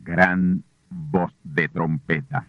gran voz de trompeta.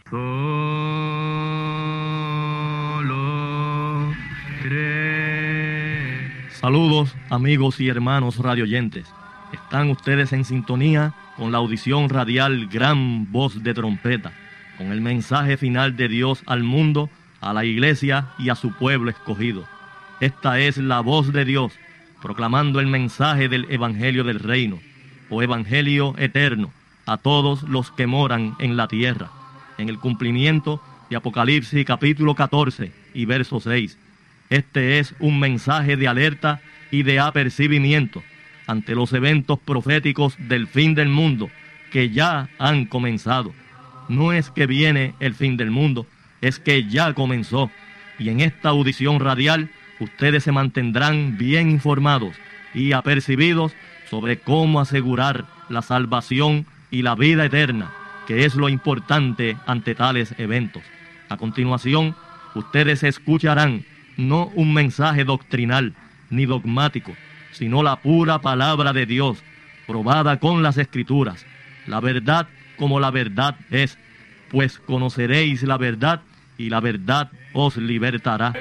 Solo cree. Saludos, amigos y hermanos radioyentes. Están ustedes en sintonía con la audición radial Gran Voz de Trompeta, con el mensaje final de Dios al mundo, a la iglesia y a su pueblo escogido. Esta es la voz de Dios, proclamando el mensaje del Evangelio del Reino, o Evangelio eterno, a todos los que moran en la tierra, en el cumplimiento de Apocalipsis capítulo 14 y verso 6. Este es un mensaje de alerta y de apercibimiento ante los eventos proféticos del fin del mundo que ya han comenzado. No es que viene el fin del mundo, es que ya comenzó. Y en esta audición radial, ustedes se mantendrán bien informados y apercibidos sobre cómo asegurar la salvación y la vida eterna, que es lo importante ante tales eventos. A continuación, ustedes escucharán no un mensaje doctrinal ni dogmático, sino la pura palabra de Dios, probada con las Escrituras, la verdad como la verdad es, pues conoceréis la verdad y la verdad os libertará.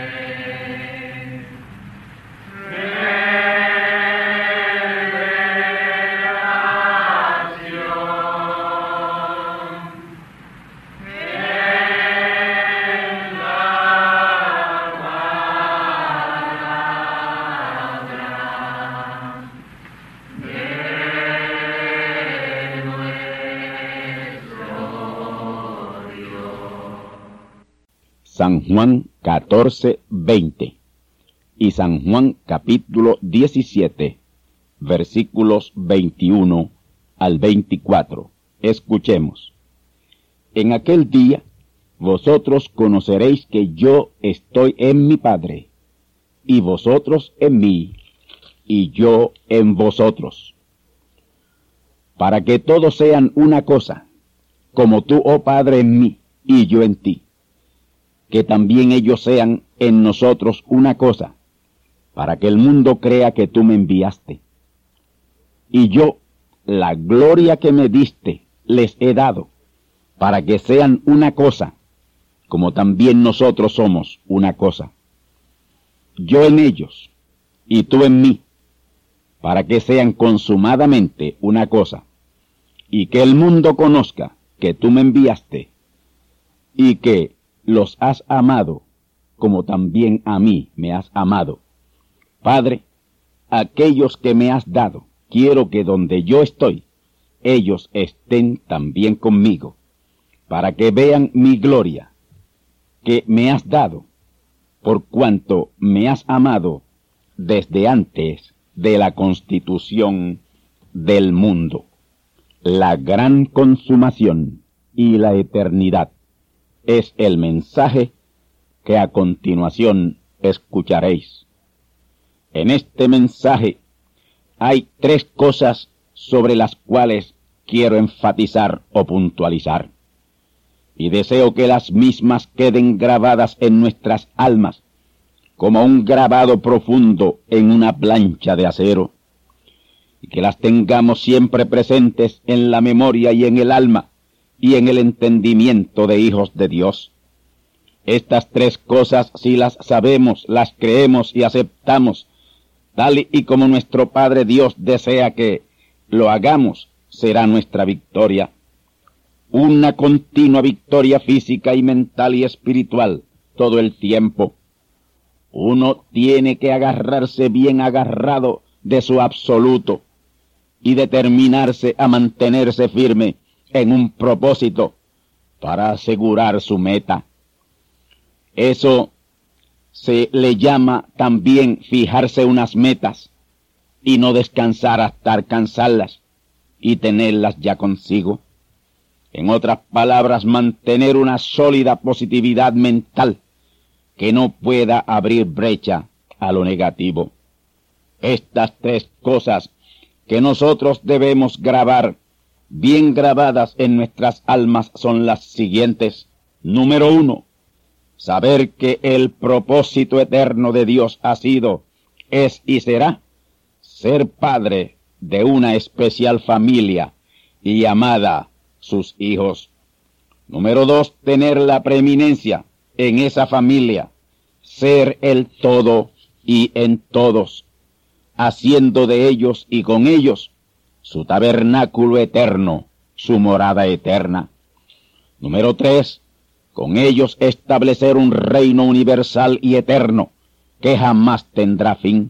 San Juan 14:20 y San Juan capítulo 17, versículos 21 al 24. Escuchemos. En aquel día vosotros conoceréis que yo estoy en mi Padre, y vosotros en mí, y yo en vosotros, para que todos sean una cosa, como tú, oh Padre, en mí, y yo en ti, que también ellos sean en nosotros una cosa, para que el mundo crea que tú me enviaste. Y yo, la gloria que me diste, les he dado, para que sean una cosa, como también nosotros somos una cosa. Yo en ellos, y tú en mí, para que sean consumadamente una cosa, y que el mundo conozca que tú me enviaste, y que los has amado, como también a mí me has amado. Padre, aquellos que me has dado, quiero que donde yo estoy, ellos estén también conmigo, para que vean mi gloria, que me has dado, por cuanto me has amado desde antes de la constitución del mundo. La gran consumación y la eternidad es el mensaje que a continuación escucharéis. En este mensaje hay tres cosas sobre las cuales quiero enfatizar o puntualizar, y deseo que las mismas queden grabadas en nuestras almas como un grabado profundo en una plancha de acero, y que las tengamos siempre presentes en la memoria y en el alma, y en el entendimiento de hijos de Dios. Estas tres cosas, si las sabemos, las creemos y aceptamos, tal y como nuestro Padre Dios desea que lo hagamos, será nuestra victoria. Una continua victoria física y mental y espiritual todo el tiempo. Uno tiene que agarrarse bien agarrado de su absoluto y determinarse a mantenerse firme en un propósito para asegurar su meta. Eso se le llama también fijarse unas metas y no descansar hasta alcanzarlas y tenerlas ya consigo. En otras palabras, mantener una sólida positividad mental que no pueda abrir brecha a lo negativo. Estas tres cosas que nosotros debemos grabar bien grabadas en nuestras almas son las siguientes. Número 1, saber que el propósito eterno de Dios ha sido, es y será ser padre de una especial familia y llamada sus hijos. Número 2, tener la preeminencia en esa familia, ser el todo y en todos, haciendo de ellos y con ellos su tabernáculo eterno, su morada eterna. Número 3, con ellos establecer un reino universal y eterno que jamás tendrá fin.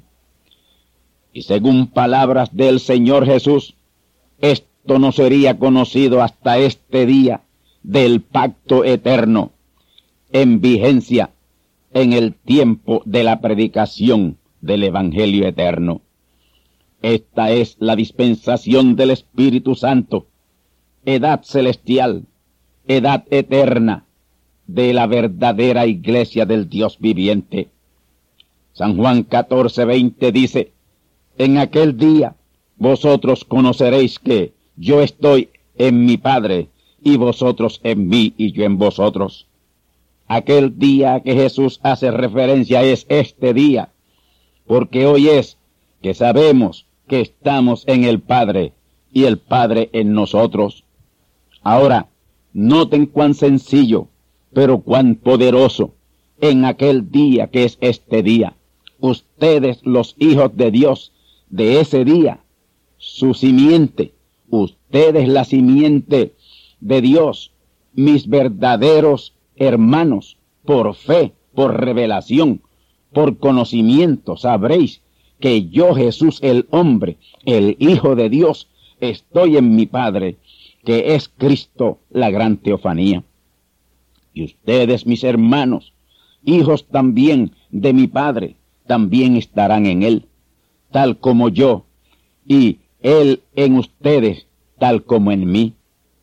Y según palabras del Señor Jesús, esto no sería conocido hasta este día del pacto eterno, en vigencia en el tiempo de la predicación del Evangelio eterno. Esta es la dispensación del Espíritu Santo, edad celestial, edad eterna de la verdadera iglesia del Dios viviente. San Juan 14:20 dice: en aquel día vosotros conoceréis que yo estoy en mi Padre, y vosotros en mí, y yo en vosotros. Aquel día que Jesús hace referencia es este día, porque hoy es que sabemos que estamos en el Padre, y el Padre en nosotros. Ahora, noten cuán sencillo, pero cuán poderoso, en aquel día que es este día. Ustedes, los hijos de Dios, de ese día, su simiente, ustedes la simiente de Dios, mis verdaderos hermanos, por fe, por revelación, por conocimiento, sabréis que yo, Jesús el hombre, el Hijo de Dios, estoy en mi Padre, que es Cristo, la gran teofanía. Y ustedes, mis hermanos, hijos también de mi Padre, también estarán en Él, tal como yo, y Él en ustedes, tal como en mí.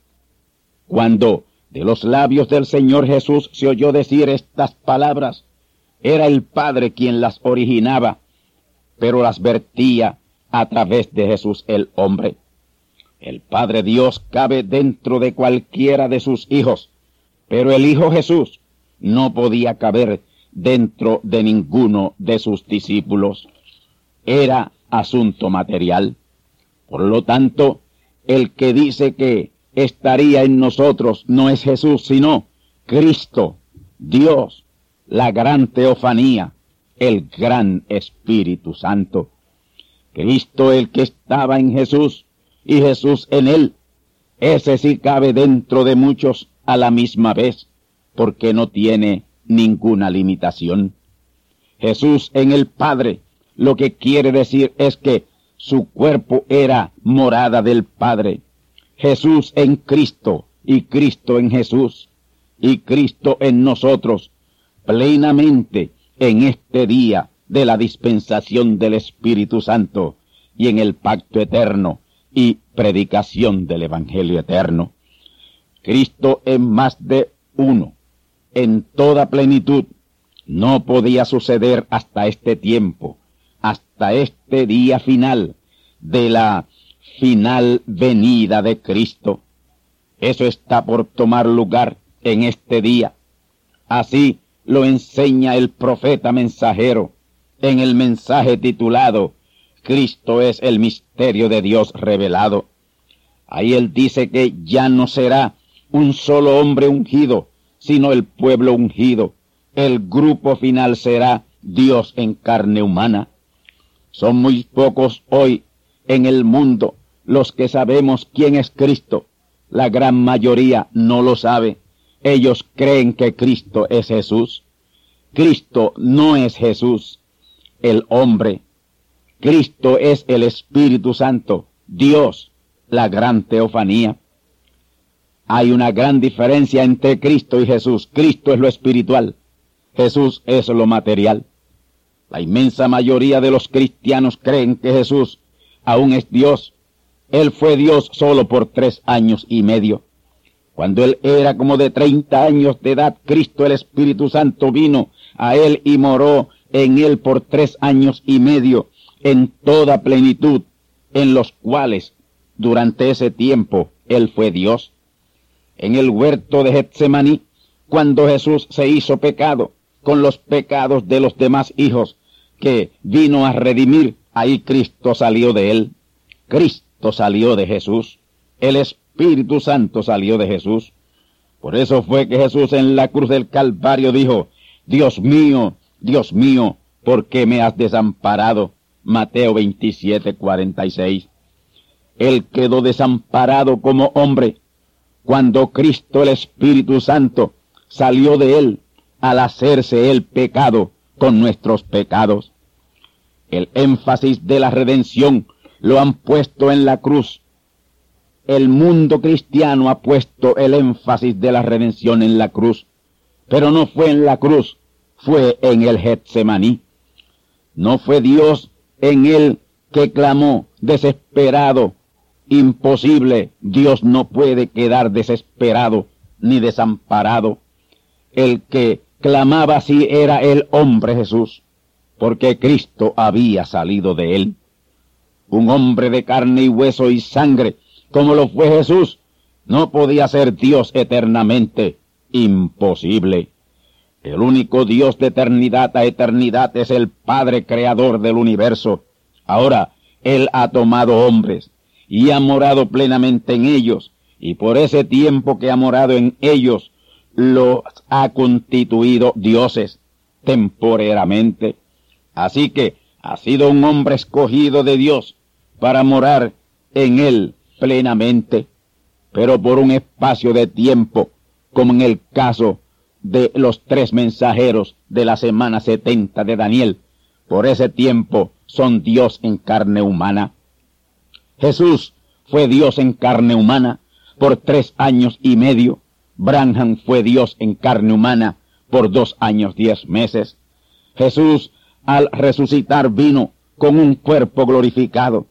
Cuando de los labios del Señor Jesús se oyó decir estas palabras, era el Padre quien las originaba, pero las vertía a través de Jesús el hombre. El Padre Dios cabe dentro de cualquiera de sus hijos, pero el Hijo Jesús no podía caber dentro de ninguno de sus discípulos. Era asunto material. Por lo tanto, el que dice que estaría en nosotros no es Jesús, sino Cristo, Dios, la gran teofanía, el gran Espíritu Santo. Cristo, el que estaba en Jesús, y Jesús en él, ese sí cabe dentro de muchos a la misma vez, porque no tiene ninguna limitación. Jesús en el Padre, lo que quiere decir es que su cuerpo era morada del Padre. Jesús en Cristo, y Cristo en Jesús, y Cristo en nosotros, plenamente en este día de la dispensación del Espíritu Santo, y en el pacto eterno, y predicación del Evangelio eterno. Cristo en más de uno, en toda plenitud, no podía suceder hasta este tiempo, hasta este día final de la final venida de Cristo. Eso está por tomar lugar en este día. Así lo enseña el profeta mensajero en el mensaje titulado Cristo es el misterio de Dios revelado. Ahí él dice que ya no será un solo hombre ungido, sino el pueblo ungido. El grupo final será Dios en carne humana. Son muy pocos hoy en el mundo los que sabemos quién es Cristo. La gran mayoría no lo sabe. Ellos creen que Cristo es Jesús. Cristo no es Jesús, el hombre. Cristo es el Espíritu Santo, Dios, la gran teofanía. Hay una gran diferencia entre Cristo y Jesús. Cristo es lo espiritual, Jesús es lo material. La inmensa mayoría de los cristianos creen que Jesús aún es Dios. Él fue Dios solo por 3 años y medio. Cuando él era como de 30 años de edad, Cristo, el Espíritu Santo, vino a él y moró en él por 3 años y medio, en toda plenitud, en los cuales, durante ese tiempo, él fue Dios. En el huerto de Getsemaní, cuando Jesús se hizo pecado, con los pecados de los demás hijos, que vino a redimir, ahí Cristo salió de él. Cristo salió de Jesús. El Espíritu Espíritu Santo salió de Jesús. Por eso fue que Jesús en la cruz del Calvario dijo: Dios mío, ¿por qué me has desamparado? Mateo 27:46. Él quedó desamparado como hombre cuando Cristo, el Espíritu Santo, salió de él al hacerse el pecado con nuestros pecados. El énfasis de la redención lo han puesto en la cruz. El mundo cristiano ha puesto el énfasis de la redención en la cruz, pero no fue en la cruz, fue en el Getsemaní. No fue Dios en él que clamó desesperado. Imposible, Dios no puede quedar desesperado ni desamparado. El que clamaba así era el hombre Jesús, porque Cristo había salido de él. Un hombre de carne y hueso y sangre, como lo fue Jesús, no podía ser Dios eternamente. Imposible. El único Dios de eternidad a eternidad es el Padre creador del universo. Ahora, Él ha tomado hombres y ha morado plenamente en ellos, y por ese tiempo que ha morado en ellos, los ha constituido dioses temporeramente. Así que ha sido un hombre escogido de Dios para morar en él plenamente, pero por un espacio de tiempo, como en el caso de los 3 mensajeros de la semana 70 de Daniel. Por ese tiempo son Dios en carne humana. Jesús fue Dios en carne humana por 3 años y medio. Branham fue Dios en carne humana por 2 años 10 meses. Jesús, al resucitar, vino con un cuerpo glorificado,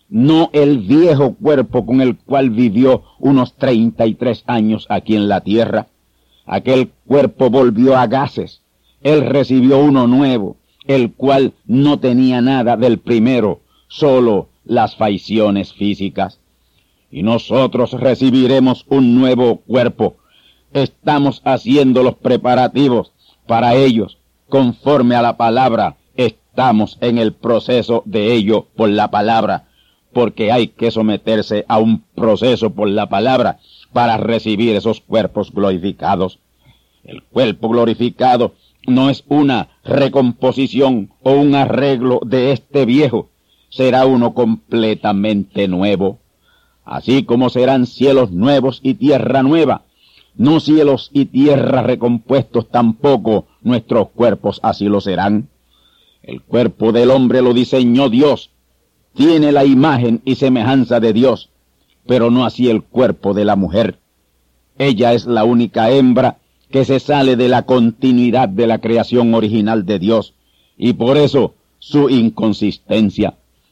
no el viejo cuerpo con el cual vivió unos 33 años aquí en la tierra. Aquel cuerpo volvió a gases. Él recibió uno nuevo, el cual no tenía nada del primero, solo las facciones físicas. Y nosotros recibiremos un nuevo cuerpo. Estamos haciendo los preparativos para ellos, conforme a la palabra. Estamos en el proceso de ello por la palabra, porque hay que someterse a un proceso por la palabra para recibir esos cuerpos glorificados. El cuerpo glorificado no es una recomposición o un arreglo de este viejo, será uno completamente nuevo. Así como serán cielos nuevos y tierra nueva, no cielos y tierra recompuestos tampoco nuestros cuerpos así lo serán. El cuerpo del hombre lo diseñó Dios, tiene la imagen y semejanza de Dios, pero no así el cuerpo de la mujer. Ella es la única hembra que se sale de la continuidad de la creación original de Dios, y por eso su inconsistencia.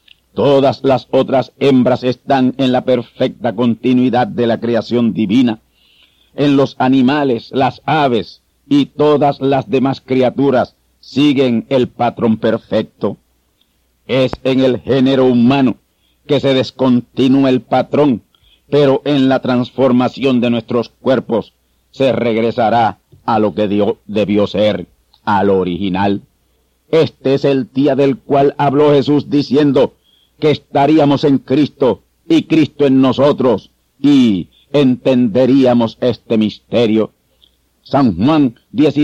Todas las otras hembras están en la perfecta continuidad de la creación divina. En los animales, las aves y todas las demás criaturas siguen el patrón perfecto. Es en el género humano que se descontinúa el patrón, pero en la transformación de nuestros cuerpos se regresará a lo que debió ser, a lo original. Este es el día del cual habló Jesús diciendo que estaríamos en Cristo y Cristo en nosotros, y entenderíamos este misterio. San Juan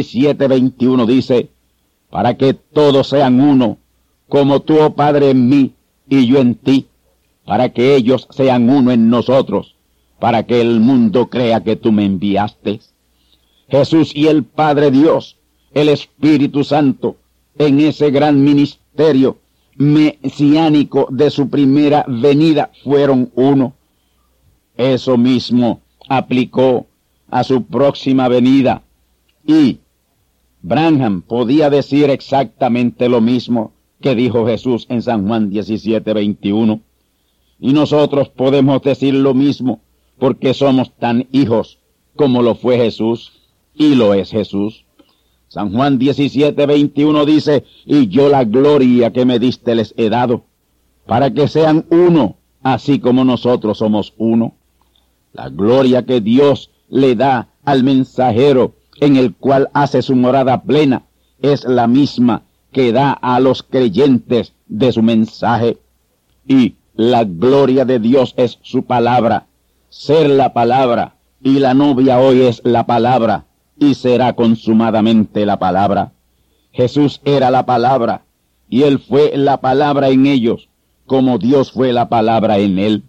17:21 dice: para que todos sean uno, como tú, oh Padre, en mí y yo en ti, para que ellos sean uno en nosotros, para que el mundo crea que tú me enviaste. Jesús y el Padre Dios, el Espíritu Santo, en ese gran ministerio mesiánico de su primera venida, fueron uno. Eso mismo aplicó a su próxima venida, y Branham podía decir exactamente lo mismo que dijo Jesús en San Juan 17:21. Y nosotros podemos decir lo mismo porque somos tan hijos como lo fue Jesús y lo es Jesús. San Juan 17:21 dice: y yo la gloria que me diste les he dado, para que sean uno, así como nosotros somos uno. La gloria que Dios le da al mensajero, en el cual hace su morada plena, es la misma que da a los creyentes de su mensaje. Y la gloria de Dios es su palabra. ser la palabra, y la novia hoy es la palabra, y será consumadamente la palabra. Jesús era la palabra, y Él fue la palabra en ellos, como Dios fue la palabra en Él.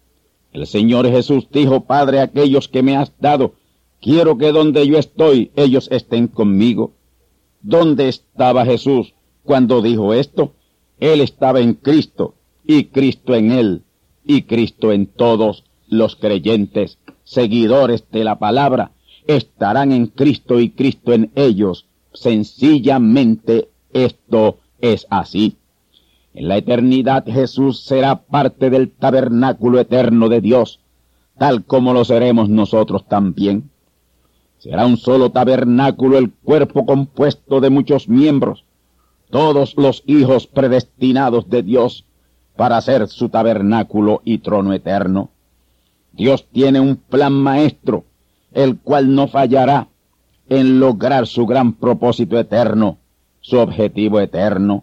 El Señor Jesús dijo: Padre, aquellos que me has dado, quiero que donde yo estoy, ellos estén conmigo. ¿Dónde estaba Jesús cuando dijo esto? Él estaba en Cristo, y Cristo en Él, y Cristo en todos los creyentes, seguidores de la palabra, estarán en Cristo y Cristo en ellos. Sencillamente esto es así. En la eternidad Jesús será parte del tabernáculo eterno de Dios, tal como lo seremos nosotros también. Será un solo tabernáculo, el cuerpo compuesto de muchos miembros, todos los hijos predestinados de Dios para ser su tabernáculo y trono eterno. Dios tiene un plan maestro, el cual no fallará en lograr su gran propósito eterno, su objetivo eterno.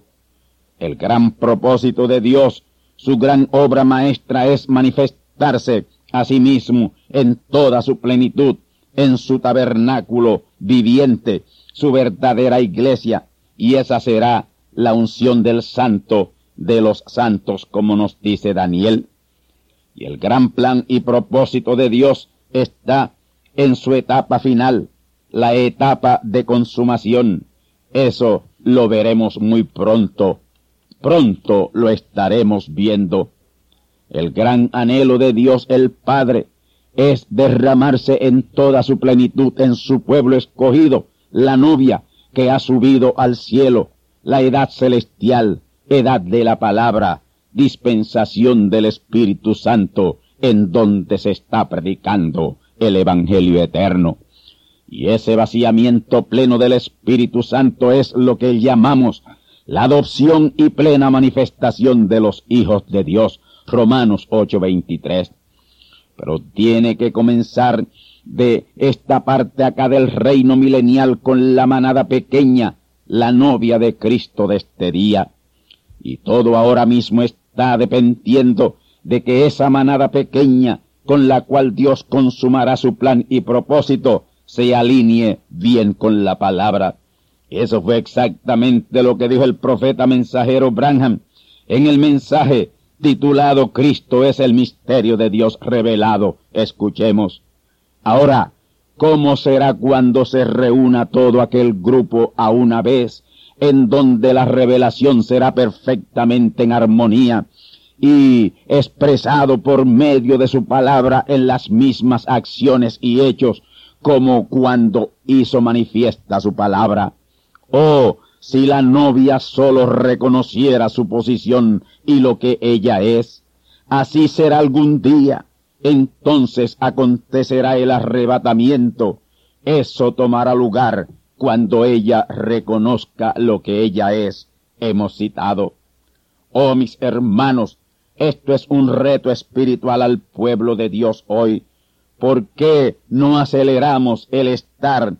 El gran propósito de Dios, su gran obra maestra, es manifestarse a sí mismo en toda su plenitud, en su tabernáculo viviente, su verdadera iglesia, y esa será la unción del santo de los santos, como nos dice Daniel. Y el gran plan y propósito de Dios está en su etapa final, la etapa de consumación. Eso lo veremos muy pronto. Pronto lo estaremos viendo. El gran anhelo de Dios el Padre es derramarse en toda su plenitud en su pueblo escogido, la novia que ha subido al cielo, la edad celestial, edad de la palabra, dispensación del Espíritu Santo, en donde se está predicando el Evangelio eterno. Y ese vaciamiento pleno del Espíritu Santo es lo que llamamos la adopción y plena manifestación de los hijos de Dios, Romanos 8:23. Pero tiene que comenzar de esta parte acá del reino milenial con la manada pequeña, la novia de Cristo de este día. Y todo ahora mismo está dependiendo de que esa manada pequeña, con la cual Dios consumará su plan y propósito, se alinee bien con la palabra. Eso fue exactamente lo que dijo el profeta mensajero Branham en el mensaje titulado Cristo es el misterio de Dios revelado. Escuchemos. Ahora, ¿cómo será cuando se reúna todo aquel grupo a una vez, en donde la revelación será perfectamente en armonía y expresado por medio de su palabra en las mismas acciones y hechos como cuando hizo manifiesta su palabra? Oh, si la novia solo reconociera su posición y lo que ella es, así será algún día. Entonces acontecerá el arrebatamiento. Eso tomará lugar cuando ella reconozca lo que ella es. Hemos citado. Oh, mis hermanos, esto es un reto espiritual al pueblo de Dios hoy. ¿Por qué no aceleramos el estar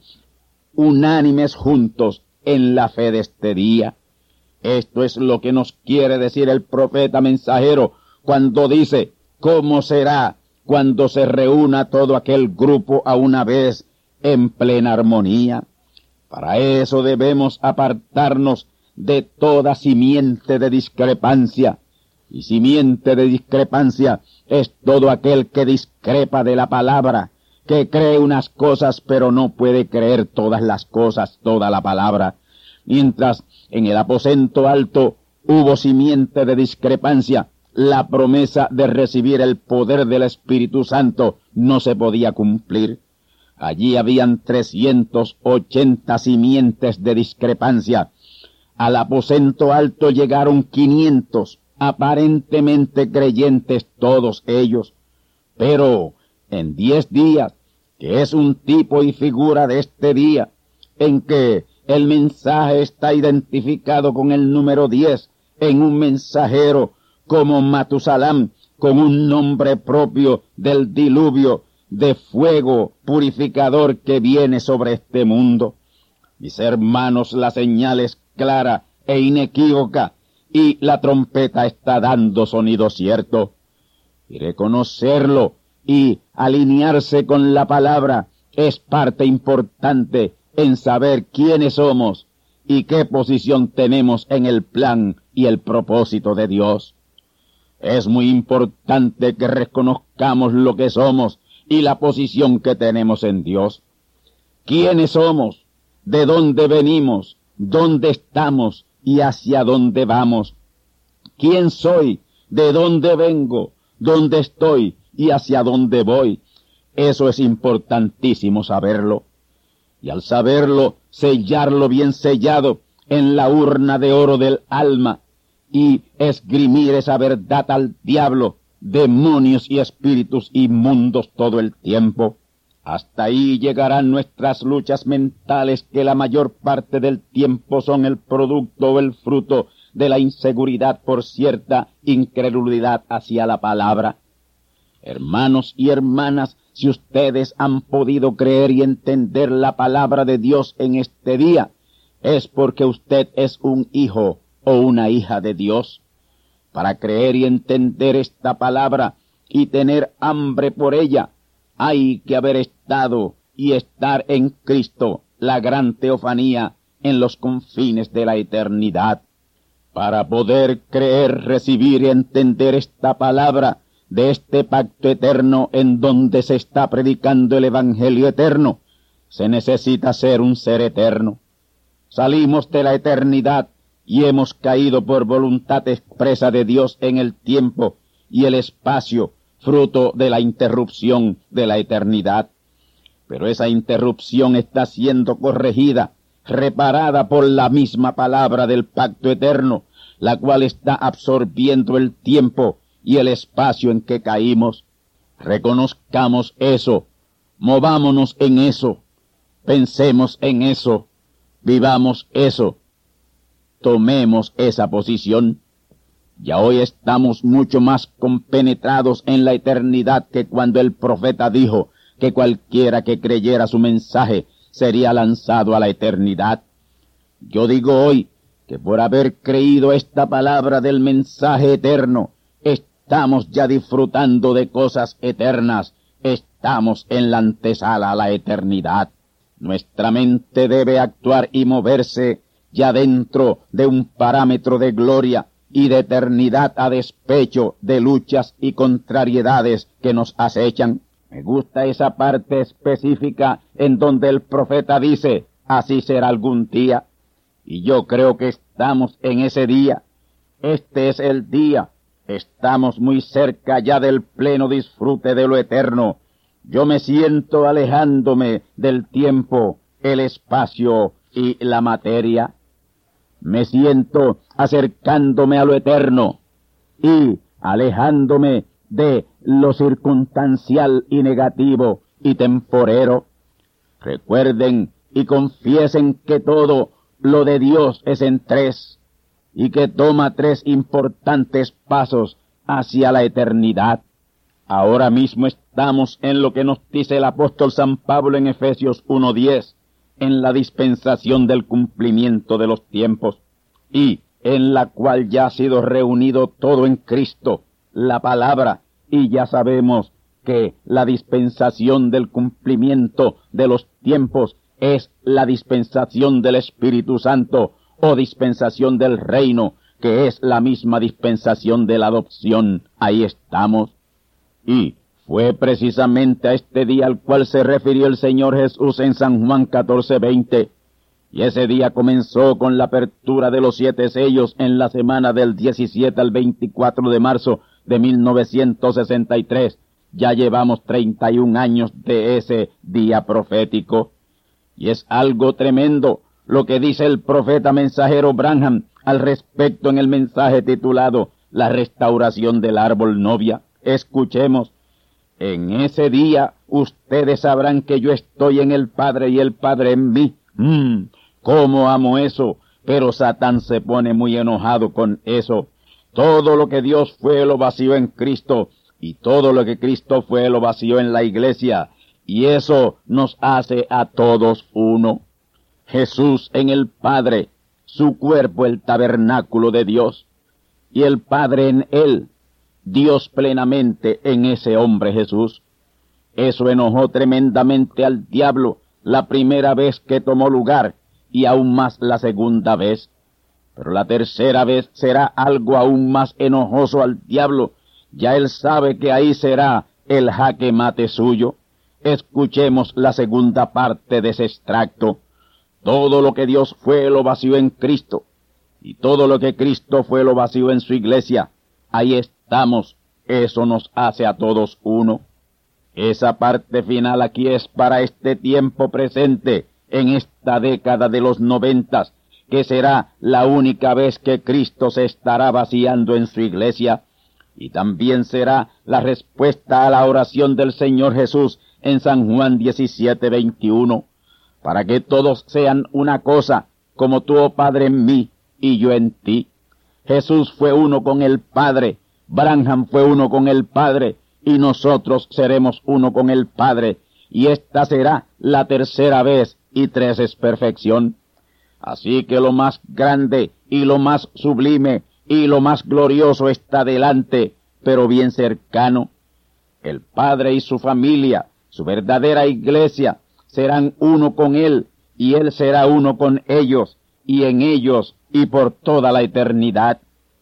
unánimes juntos en la fe de este día? Esto es lo que nos quiere decir el profeta mensajero cuando dice: ¿cómo será cuando se reúna todo aquel grupo a una vez en plena armonía? Para eso debemos apartarnos de toda simiente de discrepancia. Y simiente de discrepancia es todo aquel que discrepa de la palabra, que cree unas cosas pero no puede creer todas las cosas, toda la palabra. Mientras en el aposento alto hubo simiente de discrepancia, la promesa de recibir el poder del Espíritu Santo no se podía cumplir. Allí habían 380 simientes de discrepancia. Al aposento alto llegaron 500, aparentemente creyentes todos ellos. Pero en 10 días, que es un tipo y figura de este día, en que el mensaje está identificado con el número 10, en un mensajero como Matusalán, con un nombre propio del diluvio de fuego purificador que viene sobre este mundo. Mis hermanos, la señal es clara e inequívoca, y la trompeta está dando sonido cierto. Y reconocerlo y alinearse con la palabra es parte importante en saber quiénes somos y qué posición tenemos en el plan y el propósito de Dios. Es muy importante que reconozcamos lo que somos y la posición que tenemos en Dios. ¿Quiénes somos? ¿De dónde venimos? ¿Dónde estamos? ¿Y hacia dónde vamos? ¿Quién soy? ¿De dónde vengo? ¿Dónde estoy? ¿Y hacia dónde voy? Eso es importantísimo saberlo. Y al saberlo, sellarlo bien sellado en la urna de oro del alma y esgrimir esa verdad al diablo, demonios y espíritus inmundos todo el tiempo. Hasta ahí llegarán nuestras luchas mentales, que la mayor parte del tiempo son el producto o el fruto de la inseguridad por cierta incredulidad hacia la palabra. Hermanos y hermanas, si ustedes han podido creer y entender la palabra de Dios en este día, es porque usted es un hijo o una hija de Dios. Para creer y entender esta palabra y tener hambre por ella, hay que haber estado y estar en Cristo, la gran teofanía, en los confines de la eternidad. Para poder creer, recibir y entender esta palabra de este pacto eterno en donde se está predicando el Evangelio eterno, se necesita ser un ser eterno. Salimos de la eternidad y hemos caído por voluntad expresa de Dios en el tiempo y el espacio, fruto de la interrupción de la eternidad. Pero esa interrupción está siendo corregida, reparada por la misma palabra del pacto eterno, la cual está absorbiendo el tiempo y el espacio en que caímos. Reconozcamos eso, movámonos en eso, pensemos en eso, vivamos eso, tomemos esa posición. Ya hoy estamos mucho más compenetrados en la eternidad que cuando el profeta dijo que cualquiera que creyera su mensaje sería lanzado a la eternidad. Yo digo hoy que por haber creído esta palabra del mensaje eterno, estamos ya disfrutando de cosas eternas, estamos en la antesala a la eternidad. Nuestra mente debe actuar y moverse ya dentro de un parámetro de gloria y de eternidad a despecho de luchas y contrariedades que nos acechan. Me gusta esa parte específica en donde el profeta dice, así será algún día. Y yo creo que estamos en ese día. Este es el día. Estamos muy cerca ya del pleno disfrute de lo eterno. Yo me siento alejándome del tiempo, el espacio y la materia. Me siento acercándome a lo eterno y alejándome de lo circunstancial y negativo y temporero. Recuerden y confiesen que todo lo de Dios es en tres y que toma tres importantes pasos hacia la eternidad. Ahora mismo estamos en lo que nos dice el apóstol San Pablo en Efesios 1:10, en la dispensación del cumplimiento de los tiempos, y en la cual ya ha sido reunido todo en Cristo, la palabra, y ya sabemos que la dispensación del cumplimiento de los tiempos es la dispensación del Espíritu Santo, o dispensación del reino, que es la misma dispensación de la adopción. Ahí estamos. Y fue precisamente a este día al cual se refirió el Señor Jesús en San Juan 14:20. Y ese día comenzó con la apertura de los 7 sellos en la semana del 17 al 24 de marzo de 1963. Ya llevamos 31 años de ese día profético. Y es algo tremendo lo que dice el profeta mensajero Branham al respecto en el mensaje titulado La restauración del árbol novia. Escuchemos. En ese día ustedes sabrán que yo estoy en el Padre y el Padre en mí. ¿Cómo amo eso? Pero Satán se pone muy enojado con eso. Todo lo que Dios fue lo vació en Cristo, y todo lo que Cristo fue lo vació en la iglesia, y eso nos hace a todos uno. Jesús en el Padre, su cuerpo el tabernáculo de Dios, y el Padre en él, Dios plenamente en ese hombre Jesús. Eso enojó tremendamente al diablo la primera vez que tomó lugar, y aún más la segunda vez. Pero la tercera vez será algo aún más enojoso al diablo. Ya él sabe que ahí será el jaque mate suyo. Escuchemos la segunda parte de ese extracto. Todo lo que Dios fue lo vació en Cristo, y todo lo que Cristo fue lo vació en su iglesia. Ahí estamos. Eso nos hace a todos uno. Esa parte final aquí es para este tiempo presente, en esta década de los 90, que será la única vez que Cristo se estará vaciando en su iglesia, y también será la respuesta a la oración del Señor Jesús en San Juan 17:21, para que todos sean una cosa, como tú, oh Padre, en mí y yo en ti. Jesús fue uno con el Padre, Branham fue uno con el Padre, y nosotros seremos uno con el Padre, y esta será la tercera vez, y 3 es perfección. Así que lo más grande, y lo más sublime, y lo más glorioso está delante, pero bien cercano. El Padre y su familia, su verdadera iglesia, serán uno con Él, y Él será uno con ellos, y en ellos, y por toda la eternidad.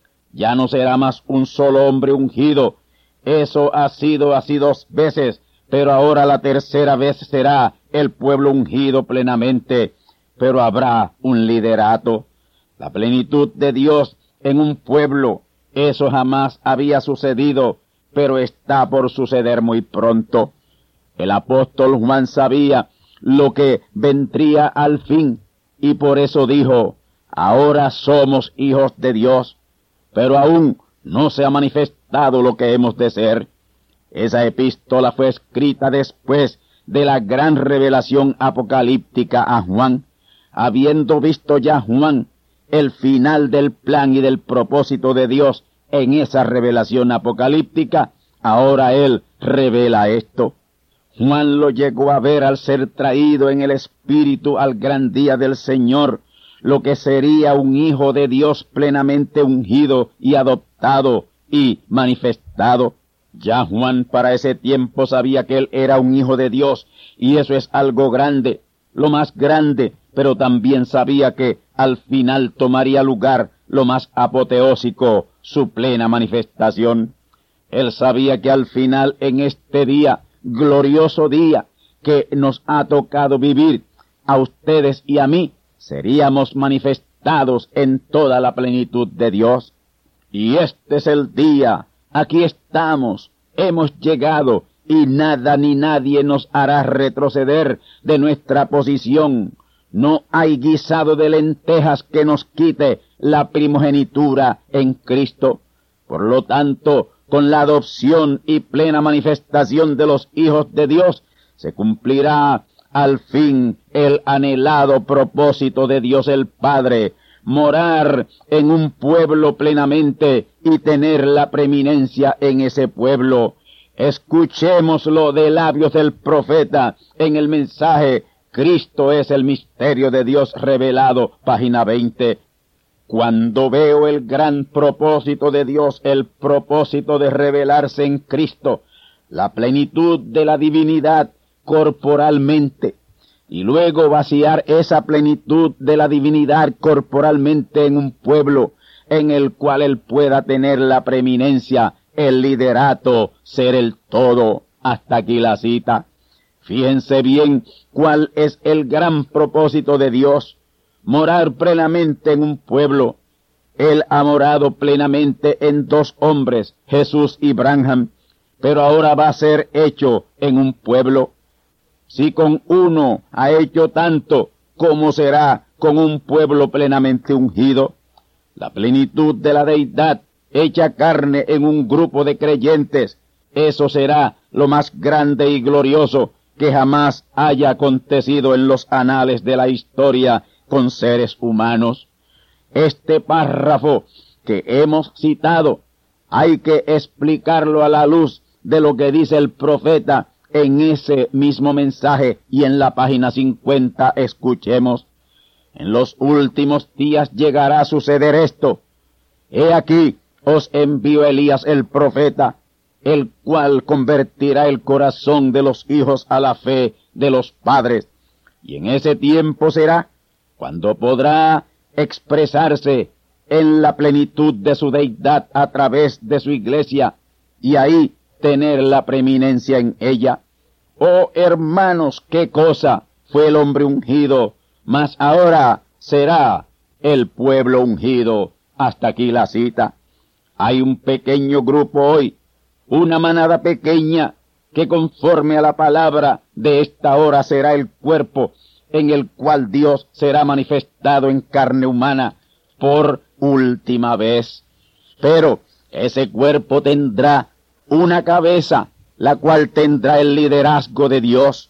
Ya no será más un solo hombre ungido. Eso ha sido así 2 veces, pero ahora la tercera vez será el pueblo ungido plenamente, pero habrá un liderato. La plenitud de Dios en un pueblo, eso jamás había sucedido, pero está por suceder muy pronto. El apóstol Juan sabía lo que vendría al fin, y por eso dijo, ahora somos hijos de Dios, pero aún no se ha manifestado lo que hemos de ser. Esa epístola fue escrita después de la gran revelación apocalíptica a Juan. Habiendo visto ya Juan el final del plan y del propósito de Dios en esa revelación apocalíptica, ahora él revela esto. Juan lo llegó a ver al ser traído en el Espíritu al gran día del Señor, lo que sería un hijo de Dios plenamente ungido y adoptado y manifestado. Ya Juan para ese tiempo sabía que él era un hijo de Dios, y eso es algo grande, lo más grande, pero también sabía que al final tomaría lugar lo más apoteósico, su plena manifestación. Él sabía que al final, en este día, glorioso día que nos ha tocado vivir, a ustedes y a mí, seríamos manifestados en toda la plenitud de Dios. Y este es el día. Aquí estamos, hemos llegado, y nada ni nadie nos hará retroceder de nuestra posición. No hay guisado de lentejas que nos quite la primogenitura en Cristo. Por lo tanto, con la adopción y plena manifestación de los hijos de Dios, se cumplirá al fin el anhelado propósito de Dios el Padre, morar en un pueblo plenamente y tener la preeminencia en ese pueblo. Escuchémoslo de labios del profeta en el mensaje Cristo es el misterio de Dios revelado, página 20. Cuando veo el gran propósito de Dios, el propósito de revelarse en Cristo, la plenitud de la divinidad corporalmente, y luego vaciar esa plenitud de la divinidad corporalmente en un pueblo en el cual él pueda tener la preeminencia, el liderato, ser el todo. Hasta aquí la cita. Fíjense bien cuál es el gran propósito de Dios: morar plenamente en un pueblo. Él ha morado plenamente en 2 hombres, Jesús y Branham, pero ahora va a ser hecho en un pueblo. Si con uno ha hecho tanto, ¿cómo será con un pueblo plenamente ungido? La plenitud de la deidad hecha carne en un grupo de creyentes, eso será lo más grande y glorioso que jamás haya acontecido en los anales de la historia con seres humanos. Este párrafo que hemos citado hay que explicarlo a la luz de lo que dice el profeta en ese mismo mensaje, y en la página 50 escuchemos: en los últimos días llegará a suceder esto. He aquí, os envío Elías el profeta. el cual convertirá el corazón de los hijos a la fe de los padres. Y en ese tiempo será cuando podrá expresarse en la plenitud de su deidad a través de su iglesia, y ahí tener la preeminencia en ella. Oh hermanos, qué cosa fue el hombre ungido, mas ahora será el pueblo ungido. Hasta aquí la cita. Hay un pequeño grupo hoy, una manada pequeña, que conforme a la palabra de esta hora será el cuerpo en el cual Dios será manifestado en carne humana por última vez. Pero ese cuerpo tendrá una cabeza, la cual tendrá el liderazgo de Dios.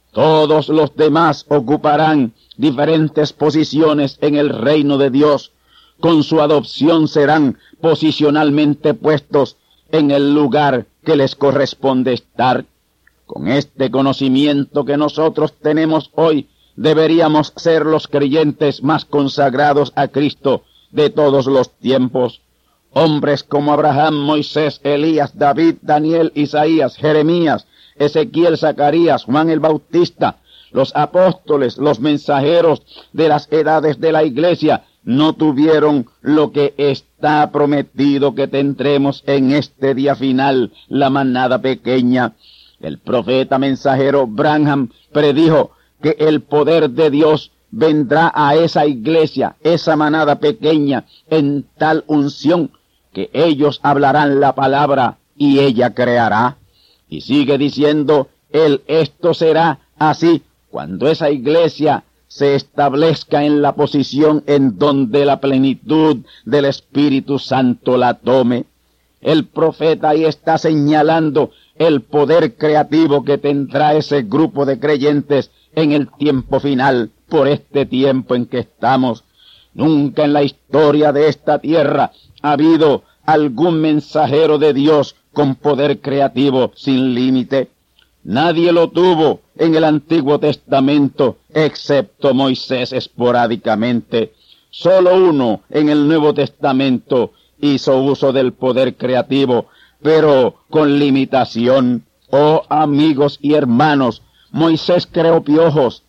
Todos los demás ocuparán diferentes posiciones en el reino de Dios. Con su adopción serán posicionalmente puestos en el lugar que les corresponde estar. Con este conocimiento que nosotros tenemos hoy, deberíamos ser los creyentes más consagrados a Cristo de todos los tiempos. Hombres como Abraham, Moisés, Elías, David, Daniel, Isaías, Jeremías, Ezequiel, Zacarías, Juan el Bautista, los apóstoles, los mensajeros de las edades de la iglesia, no tuvieron lo que está prometido que tendremos en este día final, la manada pequeña. El profeta mensajero Branham predijo que el poder de Dios vendrá a esa iglesia, esa manada pequeña, en tal unción que ellos hablarán la palabra y ella creará. Y sigue diciendo él, esto será así cuando esa iglesia se establezca en la posición en donde la plenitud del Espíritu Santo la tome. El profeta ahí está señalando el poder creativo que tendrá ese grupo de creyentes en el tiempo final, por este tiempo en que estamos. Nunca en la historia de esta tierra ha habido algún mensajero de Dios con poder creativo sin límite. Nadie lo tuvo en el Antiguo Testamento, excepto Moisés esporádicamente. Solo uno en el Nuevo Testamento hizo uso del poder creativo, pero con limitación. Oh amigos y hermanos, Moisés creó piojos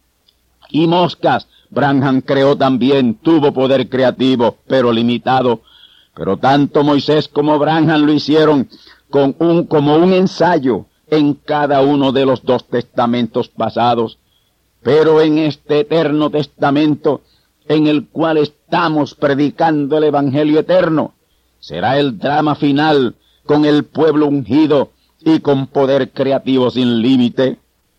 y moscas. Branham creó también, tuvo poder creativo, pero limitado. Pero tanto Moisés como Branham lo hicieron como un ensayo en cada uno de los dos testamentos pasados. Pero en este eterno testamento, en el cual estamos predicando el Evangelio eterno, será el drama final con el pueblo ungido y con poder creativo sin límite.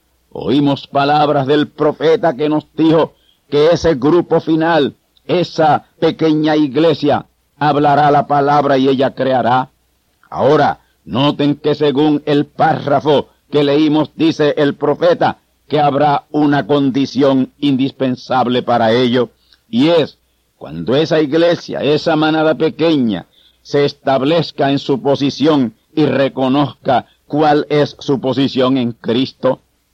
Oímos palabras del profeta que nos dijo que ese grupo final, esa pequeña iglesia, hablará la palabra y ella creará. Ahora, noten que según el párrafo que leímos, dice el profeta que habrá una condición indispensable para ello, y es cuando esa iglesia, esa manada pequeña, se establezca en su posición y reconozca cuál es su posición en Cristo.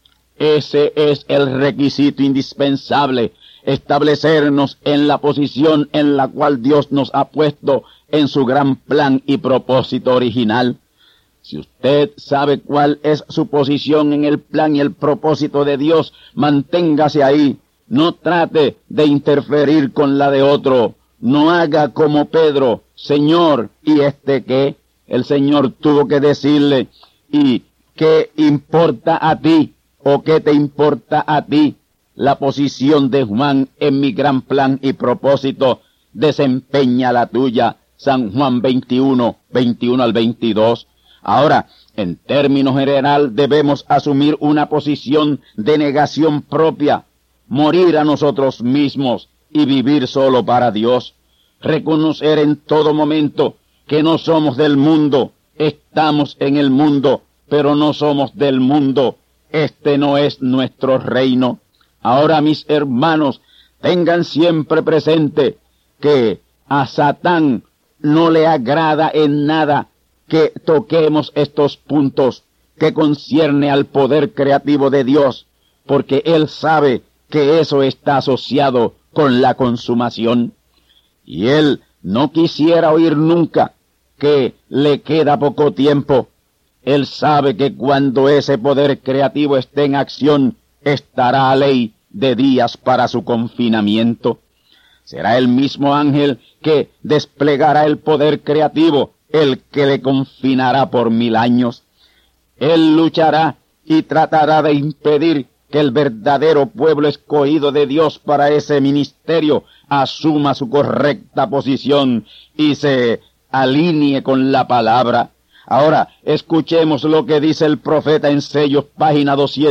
Ese es el requisito indispensable, establecernos en la posición en la cual Dios nos ha puesto en su gran plan y propósito original. Si usted sabe cuál es su posición en el plan y el propósito de Dios, manténgase ahí. No trate de interferir con la de otro. No haga como Pedro, Señor, ¿y este qué? El Señor tuvo que decirle, ¿y qué importa a ti? ¿O qué te importa a ti? La posición de Juan en mi gran plan y propósito, desempeña la tuya. San Juan 21, 21 al 22. Ahora, en términos general, debemos asumir una posición de negación propia, morir a nosotros mismos y vivir solo para Dios. Reconocer en todo momento que no somos del mundo, estamos en el mundo, pero no somos del mundo. Este no es nuestro reino. Ahora, mis hermanos, tengan siempre presente que a Satán no le agrada en nada que toquemos estos puntos que concierne al poder creativo de Dios, porque él sabe que eso está asociado con la consumación. Y él no quisiera oír nunca que le queda poco tiempo. Él sabe que cuando ese poder creativo esté en acción, estará a ley de días para su confinamiento. Será el mismo ángel que desplegará el poder creativo, el que le confinará por 1000 años. Él luchará y tratará de impedir que el verdadero pueblo escogido de Dios para ese ministerio asuma su correcta posición y se alinee con la palabra. Ahora, escuchemos lo que dice el profeta en Sellos, página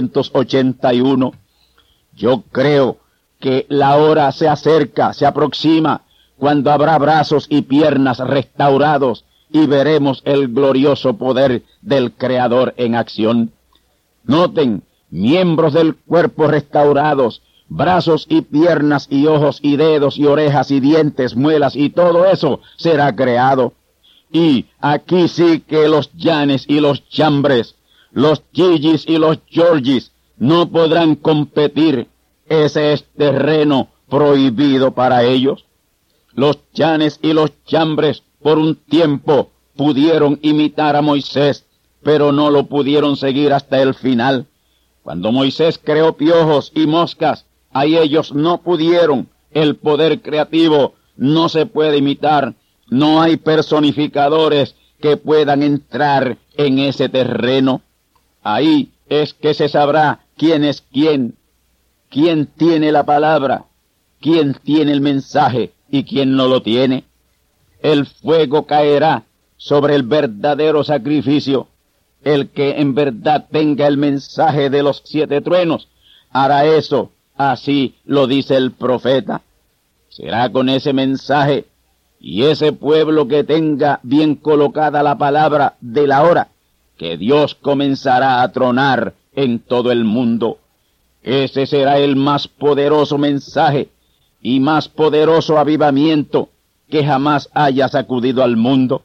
281. Yo creo que la hora se acerca, se aproxima, cuando habrá brazos y piernas restaurados y veremos el glorioso poder del Creador en acción. Noten, miembros del cuerpo restaurados, brazos y piernas y ojos y dedos y orejas y dientes, muelas y todo eso será creado. Y aquí sí que los llanes y los chambres, los chillis y los georgis no podrán competir. Ese es terreno prohibido para ellos. Los llanes y los chambres por un tiempo pudieron imitar a Moisés, pero no lo pudieron seguir hasta el final. Cuando Moisés creó piojos y moscas, ahí ellos no pudieron. El poder creativo no se puede imitar. No hay personificadores que puedan entrar en ese terreno. Ahí es que se sabrá quién es quién tiene la palabra, quién tiene el mensaje y quién no lo tiene. El fuego caerá sobre el verdadero sacrificio. El que en verdad tenga el mensaje de los 7 truenos, hará eso, así lo dice el profeta. Será con ese mensaje y ese pueblo que tenga bien colocada la palabra de la hora, que Dios comenzará a tronar en todo el mundo. Ese será el más poderoso mensaje y más poderoso avivamiento que jamás haya sacudido al mundo.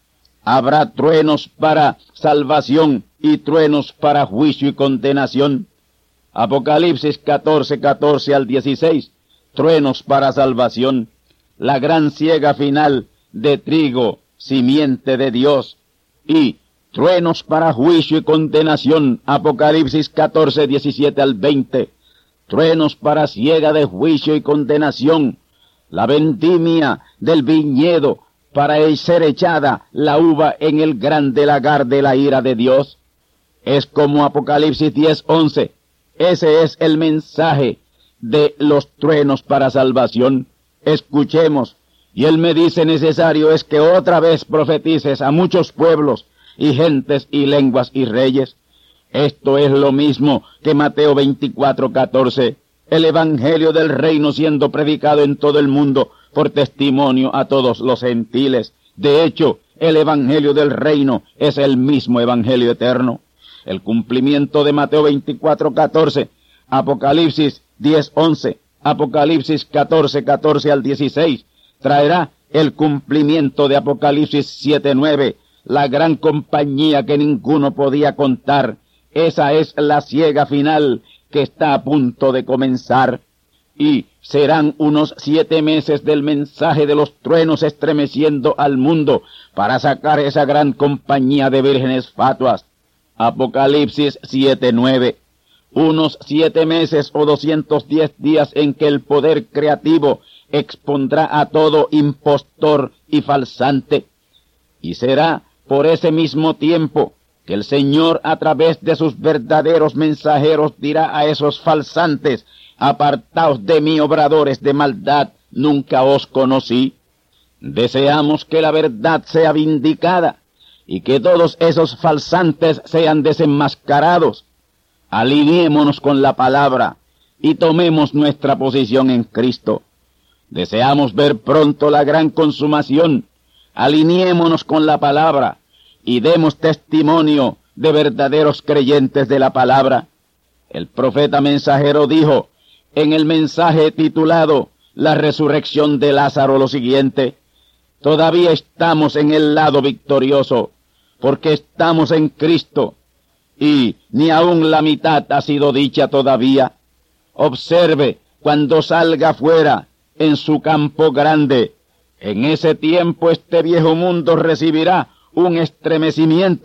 Habrá truenos para salvación y truenos para juicio y condenación. Apocalipsis 14:14 al 16, truenos para salvación. La gran siega final de trigo, simiente de Dios, y truenos para juicio y condenación, Apocalipsis 14:17 al 20, truenos para siega de juicio y condenación, la vendimia del viñedo para ser echada la uva en el grande lagar de la ira de Dios. Es como Apocalipsis 10:11, ese es el mensaje de los truenos para salvación. Escuchemos, y él me dice necesario es que otra vez profetices a muchos pueblos y gentes y lenguas y reyes. Esto es lo mismo que Mateo 24:14, el evangelio del reino siendo predicado en todo el mundo por testimonio a todos los gentiles. De hecho, el evangelio del reino es el mismo evangelio eterno. El cumplimiento de Mateo 24:14, Apocalipsis 10:11, Apocalipsis 14:14 al 16, traerá el cumplimiento de Apocalipsis 7:9, la gran compañía que ninguno podía contar. Esa es la siega final que está a punto de comenzar. Y serán unos 7 meses del mensaje de los truenos estremeciendo al mundo para sacar esa gran compañía de vírgenes fatuas. Apocalipsis 7:9. Unos 7 meses o 210 días en que el poder creativo expondrá a todo impostor y falsante. Y será por ese mismo tiempo que el Señor a través de sus verdaderos mensajeros dirá a esos falsantes: apartaos de mí, obradores de maldad, nunca os conocí. Deseamos que la verdad sea vindicada y que todos esos falsantes sean desenmascarados. Alineémonos con la palabra y tomemos nuestra posición en Cristo. Deseamos ver pronto la gran consumación. Alineémonos con la palabra y demos testimonio de verdaderos creyentes de la palabra. El profeta mensajero dijo en el mensaje titulado La resurrección de Lázaro lo siguiente: todavía estamos en el lado victorioso, porque estamos en Cristo, y ni aun la mitad ha sido dicha todavía. Observe cuando salga fuera en su campo grande. En ese tiempo este viejo mundo recibirá un estremecimiento,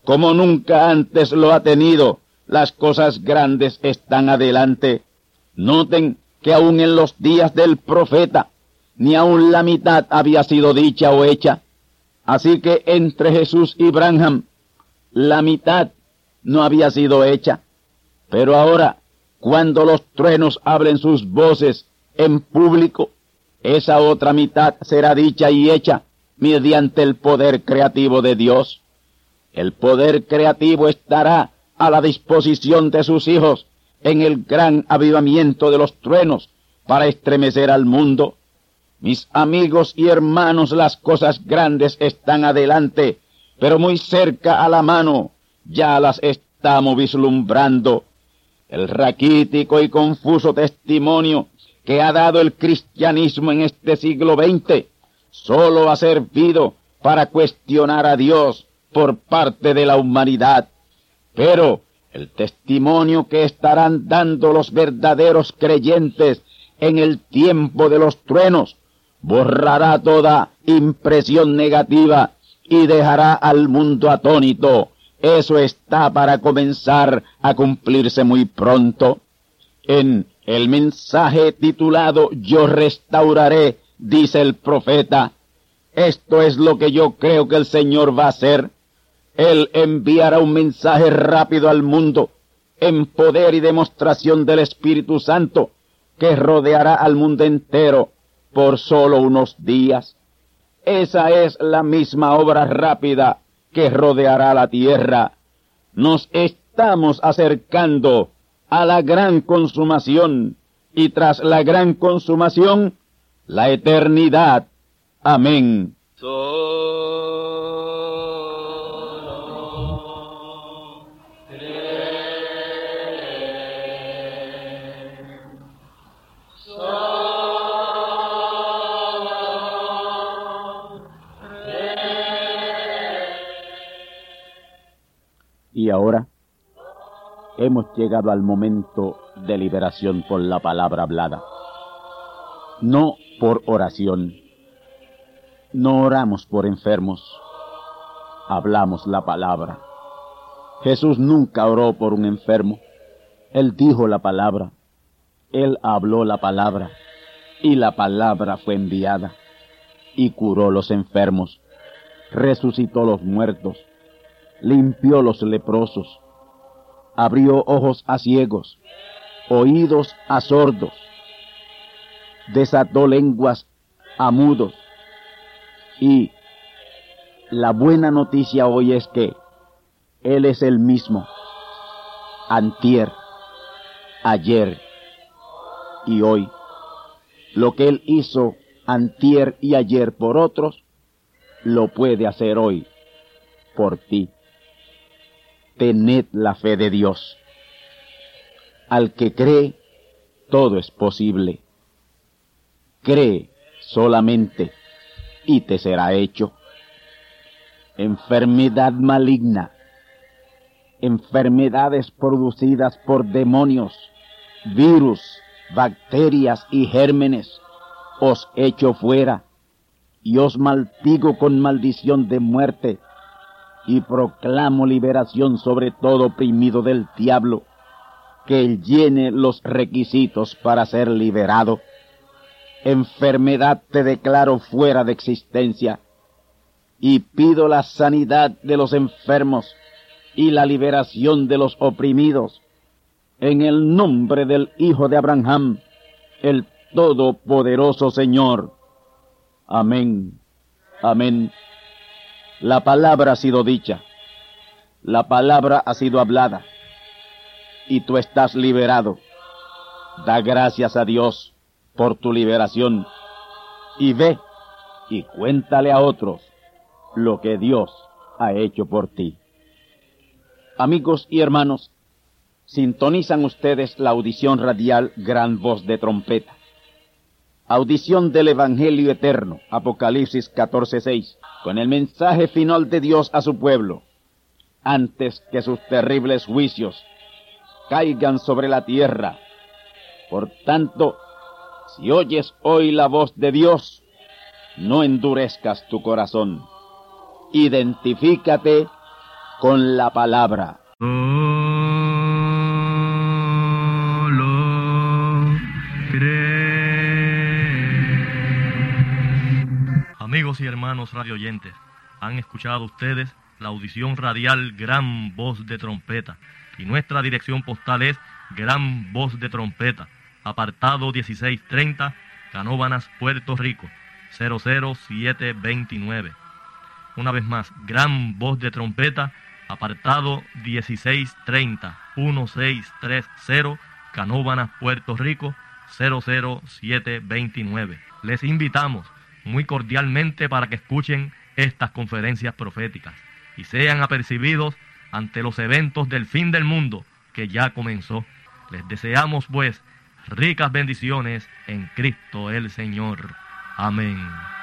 como nunca antes lo ha tenido. Las cosas grandes están adelante. Noten que aún en los días del profeta, ni aún la mitad había sido dicha o hecha. Así que entre Jesús y Branham, la mitad no había sido hecha. Pero ahora, cuando los truenos hablen sus voces en público, esa otra mitad será dicha y hecha mediante el poder creativo de Dios. El poder creativo estará a la disposición de sus hijos en el gran avivamiento de los truenos para estremecer al mundo. Mis amigos y hermanos, las cosas grandes están adelante, pero muy cerca a la mano, ya las estamos vislumbrando. El raquítico y confuso testimonio que ha dado el cristianismo en este siglo XX solo ha servido para cuestionar a Dios por parte de la humanidad. Pero el testimonio que estarán dando los verdaderos creyentes en el tiempo de los truenos borrará toda impresión negativa y dejará al mundo atónito. Eso está para comenzar a cumplirse muy pronto. En el mensaje titulado Yo restauraré, dice el profeta, esto es lo que yo creo que el Señor va a hacer. Él enviará un mensaje rápido al mundo, en poder y demostración del Espíritu Santo, que rodeará al mundo entero por solo unos días. Esa es la misma obra rápida que rodeará la tierra. Nos estamos acercando a la gran consumación, y tras la gran consumación, la eternidad. Amén. Y ahora hemos llegado al momento de liberación por la palabra hablada. No por oración. No oramos por enfermos. Hablamos la palabra. Jesús nunca oró por un enfermo. Él dijo la palabra. Él habló la palabra. Y la palabra fue enviada. Y curó los enfermos. Resucitó los muertos. Limpió los leprosos, abrió ojos a ciegos, oídos a sordos, desató lenguas a mudos. Y la buena noticia hoy es que Él es el mismo, antier, ayer y hoy. Lo que Él hizo antier y ayer por otros, lo puede hacer hoy por ti. Tened la fe de Dios. Al que cree, todo es posible. Cree solamente y te será hecho. Enfermedad maligna, enfermedades producidas por demonios, virus, bacterias y gérmenes, os echo fuera y os maldigo con maldición de muerte. Y proclamo liberación sobre todo oprimido del diablo, que él llene los requisitos para ser liberado. Enfermedad, te declaro fuera de existencia, y pido la sanidad de los enfermos y la liberación de los oprimidos, en el nombre del Hijo de Abraham, el Todopoderoso Señor. Amén. Amén. La palabra ha sido dicha, la palabra ha sido hablada, y tú estás liberado. Da gracias a Dios por tu liberación, y ve y cuéntale a otros lo que Dios ha hecho por ti. Amigos y hermanos, sintonizan ustedes la audición radial Gran Voz de Trompeta. Audición del Evangelio Eterno, Apocalipsis 14:6, con el mensaje final de Dios a su pueblo, antes que sus terribles juicios caigan sobre la tierra. Por tanto, si oyes hoy la voz de Dios, no endurezcas tu corazón. Identifícate con la palabra. Amigos y hermanos radioyentes, han escuchado ustedes la audición radial Gran Voz de Trompeta, y nuestra dirección postal es Gran Voz de Trompeta, apartado 1630, Canóvanas, Puerto Rico, 00729. Una vez más, Gran Voz de Trompeta, apartado 1630, 1630, Canóvanas, Puerto Rico, 00729. Les invitamos muy cordialmente para que escuchen estas conferencias proféticas y sean apercibidos ante los eventos del fin del mundo que ya comenzó. Les deseamos pues ricas bendiciones en Cristo el Señor. Amén.